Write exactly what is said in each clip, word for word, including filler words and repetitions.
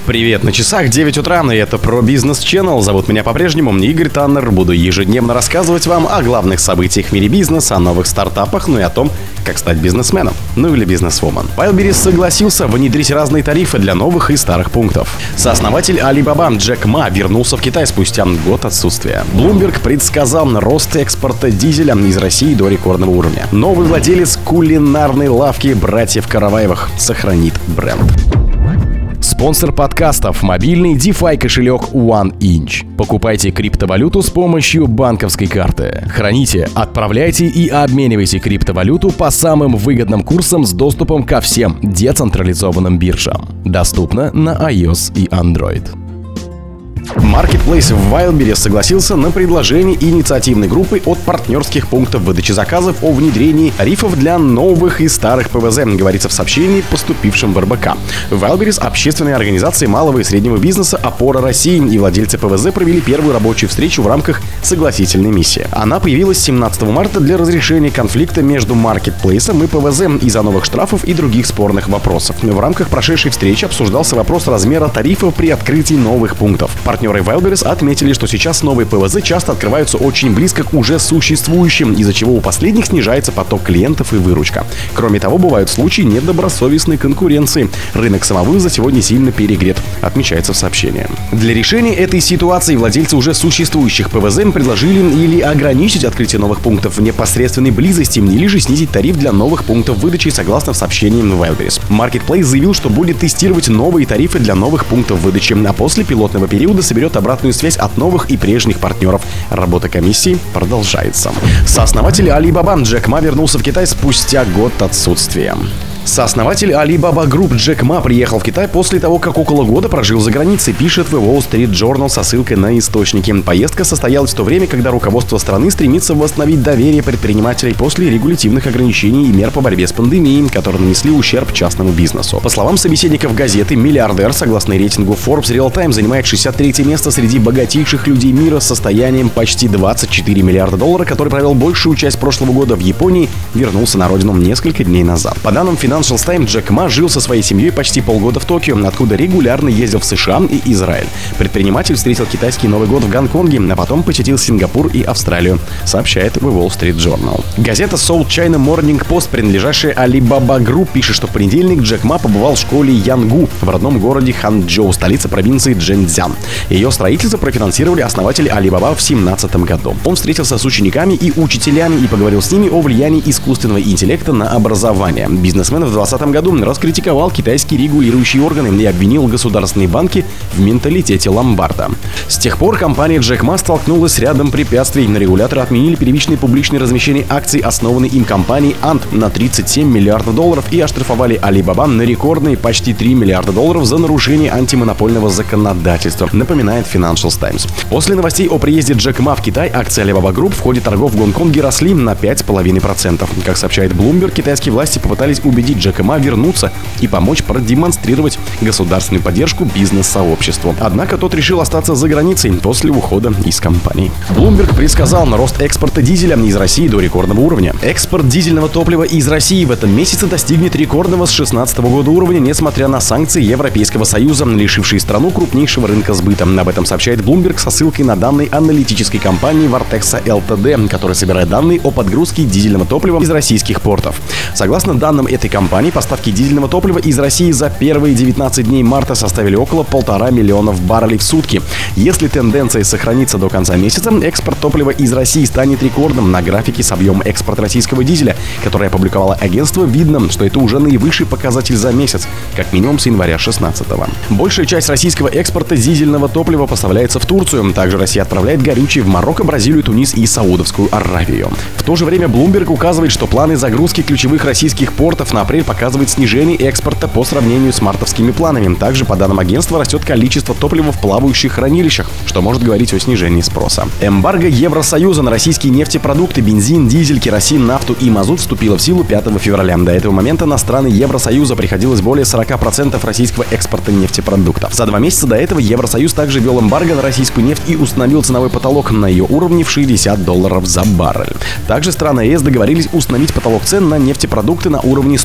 Привет, на часах девять утра, и это про Business Channel. Зовут меня по-прежнему Игорь Таннер. Буду ежедневно рассказывать вам о главных событиях в мире бизнеса, о новых стартапах, ну и о том, как стать бизнесменом, ну или бизнесвумен. Wildberries согласился внедрить разные тарифы для новых и старых пунктов. Сооснователь Alibaba Джек Ма вернулся в Китай спустя год отсутствия. Bloomberg предсказал рост экспорта дизеля из России до рекордного уровня. Новый владелец кулинарной лавки братьев Караваевых сохранит бренд. Спонсор подкастов – мобильный DeFi кошелек OneInch. Покупайте криптовалюту с помощью банковской карты. Храните, отправляйте и обменивайте криптовалюту по самым выгодным курсам с доступом ко всем децентрализованным биржам. Доступно на iOS и Android. Marketplace Wildberries согласился на предложение инициативной группы от партнерских пунктов выдачи заказов о внедрении тарифов для новых и старых ПВЗ, говорится в сообщении, поступившем в эр бэ ка. Wildberries — общественная организация малого и среднего бизнеса «Опора России», и владельцы ПВЗ провели первую рабочую встречу в рамках согласительной миссии. Она появилась семнадцатого марта для разрешения конфликта между Marketplace и ПВЗ из-за новых штрафов и других спорных вопросов. В рамках прошедшей встречи обсуждался вопрос размера тарифов при открытии новых пунктов. Партнеры Wildberries отметили, что сейчас новые ПВЗ часто открываются очень близко к уже существующим, из-за чего у последних снижается поток клиентов и выручка. Кроме того, бывают случаи недобросовестной конкуренции. Рынок самовывоза сегодня сильно перегрет, отмечается в сообщении. Для решения этой ситуации владельцы уже существующих ПВЗ предложили или ограничить открытие новых пунктов в непосредственной близости, или же снизить тариф для новых пунктов выдачи, согласно сообщениям Wildberries. Marketplace заявил, что будет тестировать новые тарифы для новых пунктов выдачи, а после пилотного периода соберет обратную связь от новых и прежних партнеров. Работа комиссии продолжается. Сооснователь Alibaba Джек Ма вернулся в Китай спустя год отсутствия. Сооснователь Alibaba Group Джек Ма приехал в Китай после того, как около года прожил за границей, пишет The Wall Street Journal со ссылкой на источники. Поездка состоялась в то время, когда руководство страны стремится восстановить доверие предпринимателей после регулятивных ограничений и мер по борьбе с пандемией, которые нанесли ущерб частному бизнесу. По словам собеседников газеты, миллиардер, согласно рейтингу Forbes Real Time, занимает шестьдесят третье место среди богатейших людей мира с состоянием почти двадцать четыре миллиарда долларов, который провел большую часть прошлого года в Японии, вернулся на родину несколько дней назад. По данным Financial Times, Джек Ма жил со своей семьей почти полгода в Токио, откуда регулярно ездил в США и Израиль. Предприниматель встретил китайский Новый год в Гонконге, а потом посетил Сингапур и Австралию, сообщает The Wall Street Journal. Газета South China Morning Post, принадлежащая Alibaba Group, пишет, что в понедельник Джек Ма побывал в школе Янгу в родном городе Ханчжоу, столице провинции Чжэньцзян. Ее строительство профинансировали основатели Alibaba в семнадцатом году. Он встретился с учениками и учителями и поговорил с ними о влиянии искусственного интеллекта на образование. Бизнесмен в двадцатом году раскритиковал китайские регулирующие органы и обвинил государственные банки в менталитете ломбарда. С тех пор компания Джек Ма столкнулась с рядом препятствий. Регуляторы отменили первичное публичное размещение акций основанной им компании Ant на тридцать семь миллиардов долларов и оштрафовали Alibaba на рекордные почти три миллиарда долларов за нарушение антимонопольного законодательства, напоминает Financial Times. После новостей о приезде Джека Ма в Китай акции Alibaba Group в ходе торгов в Гонконге росли на пять целых пять десятых процента. Как сообщает Bloomberg, китайские власти попытались убедить Джека Ма вернуться и помочь продемонстрировать государственную поддержку бизнес-сообществу. Однако тот решил остаться за границей после ухода из компании. Bloomberg предсказал на рост экспорта дизеля из России до рекордного уровня. Экспорт дизельного топлива из России в этом месяце достигнет рекордного с две тысячи шестнадцатого года уровня, несмотря на санкции Европейского Союза, лишившие страну крупнейшего рынка сбыта. Об этом сообщает Bloomberg со ссылкой на данные аналитической компании Vortexa эл ти ди, которая собирает данные о подгрузке дизельного топлива из российских портов. Согласно данным этой компании, поставки дизельного топлива из России за первые девятнадцать дней марта составили около полтора миллионов баррелей в сутки. Если тенденция сохранится до конца месяца, экспорт топлива из России станет рекордом. На графике с объемом экспорта российского дизеля, который опубликовало агентство, видно, что это уже наивысший показатель за месяц, как минимум с января шестнадцатого. Большая часть российского экспорта дизельного топлива поставляется в Турцию. Также Россия отправляет горючее в Марокко, Бразилию, Тунис и Саудовскую Аравию. В то же время Bloomberg указывает, что планы загрузки ключевых российских портов на апрель показывают снижение экспорта по сравнению с мартовскими планами. Также, по данным агентства, растет количество топлива в плавающих хранилищах, что может говорить о снижении спроса. Эмбарго Евросоюза на российские нефтепродукты, бензин, дизель, керосин, нафту и мазут вступило в силу пятого февраля. До этого момента на страны Евросоюза приходилось более сорок процентов российского экспорта нефтепродуктов. За два месяца до этого Евросоюз также ввел эмбарго на российскую нефть и установил ценовой потолок на ее уровне в шестьдесят долларов за баррель. Также страны ЕС договорились установить потолок цен на нефтепродукты на уровне сто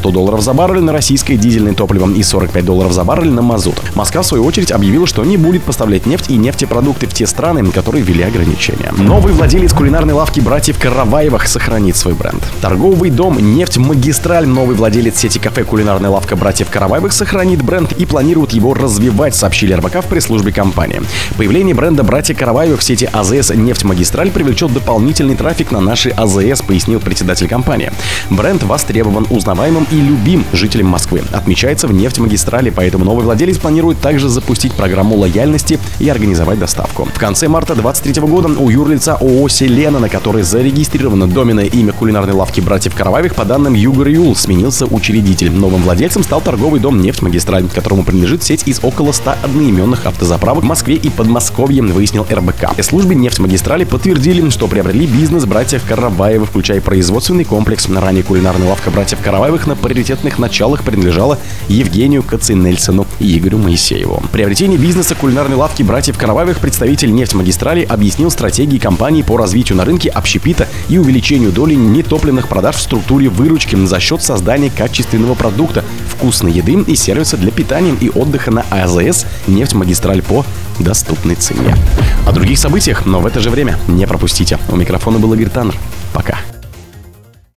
сто долларов за баррель на российское дизельное топливо и сорок пять долларов за баррель на мазут. Москва, в свою очередь, объявила, что не будет поставлять нефть и нефтепродукты в те страны, которые ввели ограничения. Новый владелец кулинарной лавки братьев Караваевых сохранит свой бренд. Торговый дом «Нефть-Магистраль», новый владелец сети кафе «Кулинарная лавка братьев Караваевых», сохранит бренд и планирует его развивать, сообщили эр бэ ка в пресс-службе компании. Появление бренда братьев Караваевых в сети а зэ эс «Нефть-Магистраль» привлечет дополнительный трафик на наши а зэ эс, пояснил председатель компании. Бренд востребован, узнаваемым и любим жителям Москвы. Отмечается в «Нефть-Магистрали», поэтому новый владелец планирует также запустить программу лояльности и организовать доставку. В конце марта две тысячи двадцать третьего года у юрлица ООО «Селена», на которой зарегистрировано доменное имя кулинарной лавки братьев Караваевых, по данным Югр.Юл, сменился учредитель. Новым владельцем стал торговый дом «Нефть-Магистраль», которому принадлежит сеть из около ста одноименных автозаправок в Москве и Подмосковье, выяснил эр бэ ка. В службе «Нефть-Магистрали» подтвердили, что приобрели бизнес братьев Караваевых, включая производственный комплекс. Ранее кулинарная лавка братьев Караваевых на паритетных началах принадлежала Евгению Кацинельсону и Игорю Моисееву. Приобретение бизнеса кулинарной лавки братьев Караваевых представитель «Нефть-Магистрали» объяснил стратегии компании по развитию на рынке общепита и увеличению доли нетопливных продаж в структуре выручки за счет создания качественного продукта, вкусной еды и сервиса для питания и отдыха на а зэ эс «Нефть-Магистраль» по доступной цене. О других событиях, но в это же время не пропустите. У микрофона был Игорь Таннер. Пока.